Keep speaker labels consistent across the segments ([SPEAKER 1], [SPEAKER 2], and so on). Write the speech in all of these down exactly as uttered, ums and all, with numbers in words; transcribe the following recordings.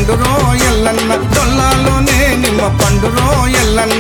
[SPEAKER 1] పండురో ఎల్లన్న డొల్లాలోనే నిమ్మ పండురో ఎల్లన్న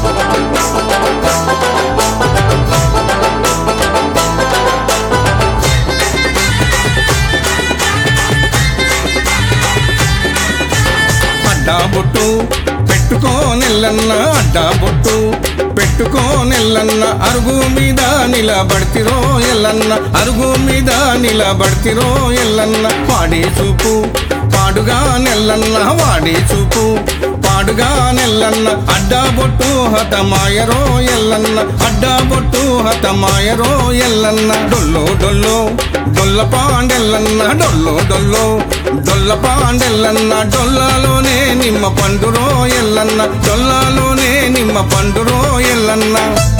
[SPEAKER 1] అడ్డా బొట్టు పెట్టుకోనెల్లన్న అడ్డా బొట్టు పెట్టుకోనెల్లన్న అరుగు మీద నిలబడితిరో ఎల్లన్న అరుగు మీద నిలబడితిరో ఎల్లన్న వాడి చూపు పాడుగా నెల్లన్న వాడి చూపు పాడుగా నెల్లన్న అడ్డా బొట్టు హతమాయరో ఎల్లన్న అడ్డా బొట్టు హతమాయరో ఎల్లన్న డొల్లో డొల్లో డొల్ల పాండెల్లన్న డొల్లో డొల్లో డొల్ల పాండెల్లన్న డొల్లాలోనే నిమ్మ పండురో ఎల్లన్న డొల్లాలోనే నిమ్మ పండురో ఎల్లన్న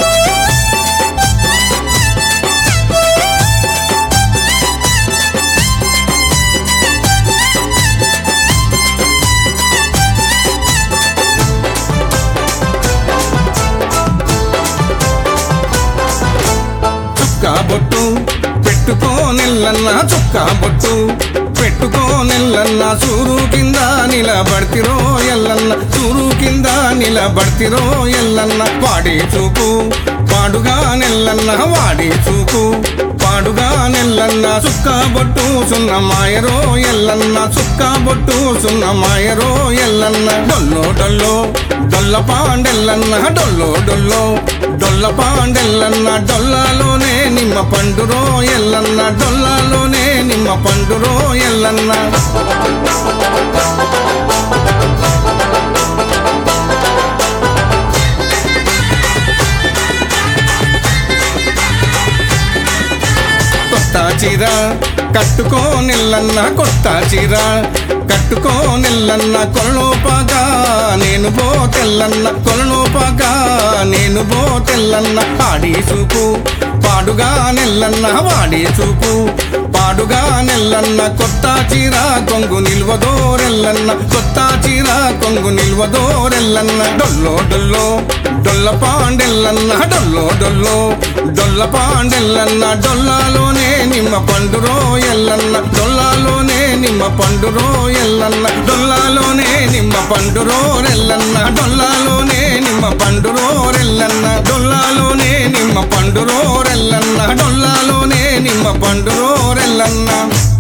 [SPEAKER 1] చుక్కా బొట్టు పెట్టుకోనెల్లన్న చుక్కా బొట్టు పెట్టుకోనెల్లన్న సూరు కింద నిలబడితిరో ఎల్లన్న సూరు కింద నిలబడితిరో ఎల్లన్న వాడి చూపు పాడుగా నెల్లన్న వాడి చూపు పాడుగా నెల్లన్న చుక్కా బొట్టు సున్నమాయరో ఎల్లన్న చుక్కా బొట్టు సున్నమాయరో ఎల్లన్న డొల్లో డొల్లో డొల్ల పాండెల్లన్న డొల్లో డొల్లో డొల్ల పాండెల్లన్న డొల్లాలోనే నిమ్మ పండురో ఎల్లన్న డొల్లాలోనే నిమ్మ పండురో ఎల్లన్న కొత్త చీర కట్టుకోనెల్లన్న కొత్త చీర కట్టుకోనెల్లన్న కొలనోపాగా నేను పోతెల్లన్న కొలనోపాగా నేను పోతెల్లన్న ఆడి చూపు పాడుగా నెల్లన్న వాడి చూపు పాడుగా నెల్లన్న కొత్త చీర కొంగు నిల్వదోరెల్లన్న కొత్త చీర కొంగు నిల్వదోరెల్లన్న డొల్లో డొల్లో డొల్ల పాండెల్లన్న డొల్లో డొల్లో డొల్ల పాండెల్లన్న డొల్లాలోనే నిమ్మ పండురో ఎల్లన్న డొల్లాలోనే నిమ్మ పండురో ఎల్లన్న డొల్లాలోనే నిమ్మ పండురో రెల్లన్న డొల్లాలోనే నిమ్మ పండురో రెల్లన్న డొల్లాలోనే నిమ్మ పండురో రెల్లన్న డొల్లాలోనే నిమ్మ పండురో రెల్లన్న